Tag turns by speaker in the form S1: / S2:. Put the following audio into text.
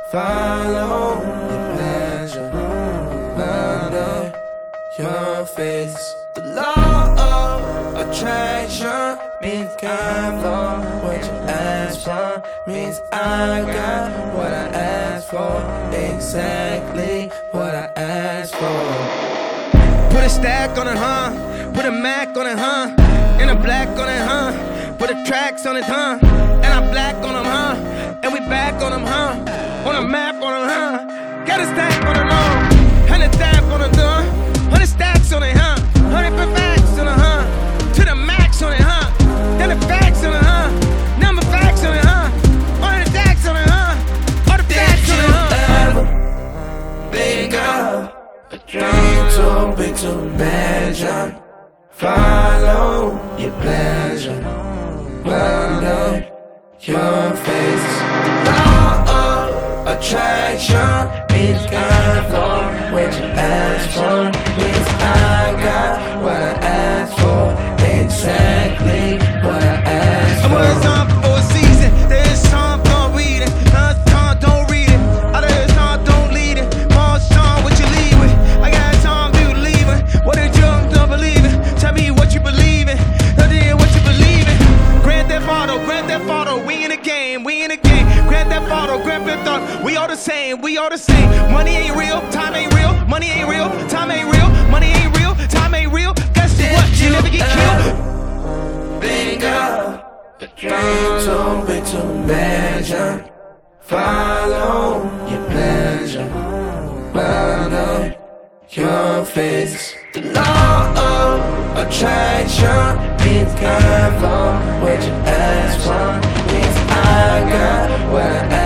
S1: Follow your pleasure under your face. The law of attraction means kind for what you ask for. Means I got what I asked for, exactly what I asked for.
S2: Put a stack on it, huh? Put a Mac on it, huh? And a black on it, huh? Put the tracks on it, huh? And I'm black on them, huh? And we back on them, huh? On a map on them, huh? Got a stack on it, huh? And a stack on it, huh? 100 stacks on it, huh? 100 facts on it, huh? To the max on it, huh? Then the facts on it, huh? Number facts on it, huh? All the stacks on it, huh? All the facts on it, huh?
S1: Think of a dream too big to imagine. Follow your pleasure under your face. The law of attraction means kind for what you ask for. Means I got what I asked for, exactly what I asked for.
S2: It's time for a season. There's time for reading. Time, don't read it. Out of this time, don't lead it. More time, what you leave with. I got time, you leaving. What did you don't believe in? Tell me what you believe in. Tell me what you believe in. Grand Theft Auto, we in the game, we in the game. Grand Theft Auto, Grand Theft Auto, we all the same, we all the same. Money ain't real, time ain't real. Money ain't real, time ain't real. Money ain't real, time ain't real. Guess what? You never get killed.
S1: Think of a dream too big to imagine. Follow your pleasure under your face. The law of attraction means kind for what you ask for. Means I got what I